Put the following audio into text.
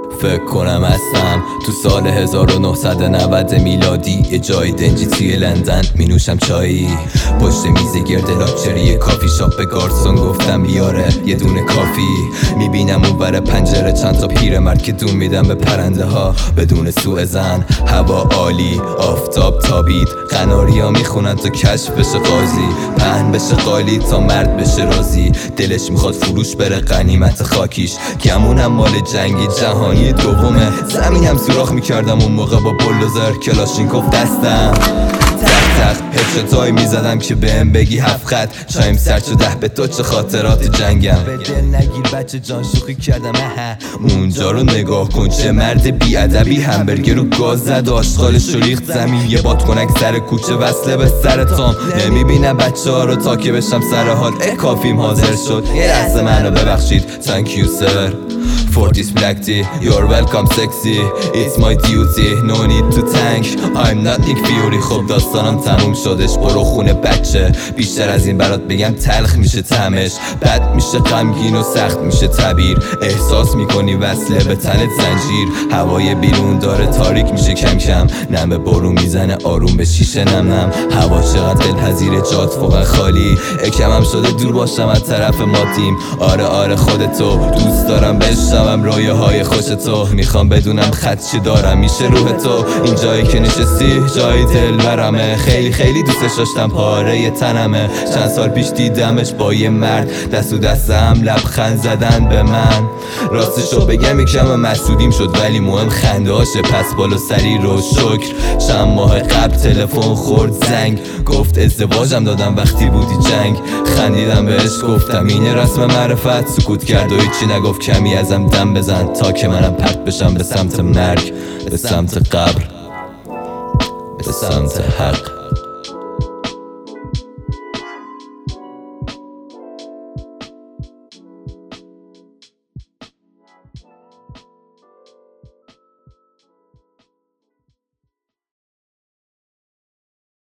فکر کنم هستم تو سال 1990 میلادی، یه جای دنجی توی لندن می نوشم چایی پشت میز گرد لاکچری کافی شاپ. به گارسون گفتم بیاره یه دونه کافی. میبینم اونور پنجره چند تا پیرمرد که دون میدن به پرنده ها بدون سوء زن. هوا عالی، آفتاب تابید، قناریا میخونن تا کشف بشه قاضی، پهن بشه قالی تا مرد بشه راضی. دلش میخواد فروش بره غنیمت خاکیش، گمونم مال جنگی جهانی دومه. زمینم سوراخ میکردم اون موقع با بولدوزر، کلاشینکوف دستم، تق هدشتای میزدم که بهم بگی 7 خط. چایم سرد شده به تو چه خاطرات جنگم. به دل نگیر بچه جان، شوخی کردم اونجا رو نگاه کن چه مرد بیادبی. همبرگر رو گاز زد، آشغالش رو ریخت زمین. یه بادکنک سر کوچه وصله به سرتان. نمیبینم بچه ها رو تا که بشم سر حال. کافیم حاضر شد، یه لحظه منو ببخشید. Thank you sir for this black tea, you're welcome sexy, it's my duty, no need to thank, I'm not Nick Fury. خب داستانم تموم شدش، برو خونه بچه. بیشتر از این برات بگم تلخ میشه طعمش، بد میشه غمگین و سخت میشه تعبیر. احساس میکنی وصله به تنت زنجیر. هوای بیرون داره تاریک میشه کم کم، نم بارون میزنه آروم به شیشه نم نم. هوا چقدر دلپذیر، جات فوق خالی. کمم شده دور باشم از طرف ماتیم. آره خودتو دوست دارم بشنوم رویه های خوش تو. میخوام بدونم خط چی دارم میشه روح تو. این جایی که نشستی جای دلبرمه، خیلی دوستش داشتم، پاره تنمه. چند سال پیش دیدمش با یه مرد، دست و دست هم لبخند زدن به من. راستشو بگم یکم مسئولیم شد، ولی مهم خنده هاشه. پس بالا سری رو شکر. چند ماه قبل تلفن خورد زنگ، گفت ازدواجم دادم وقتی بودی جنگ. خندیدم بهش گفتم اینه رسم معرفت. سکوت کرد و هیچی نگفت، کمی ازم دم بزن تا که منم پرت بشم به سمت مرگ، به سمت قبر، به سمت حق.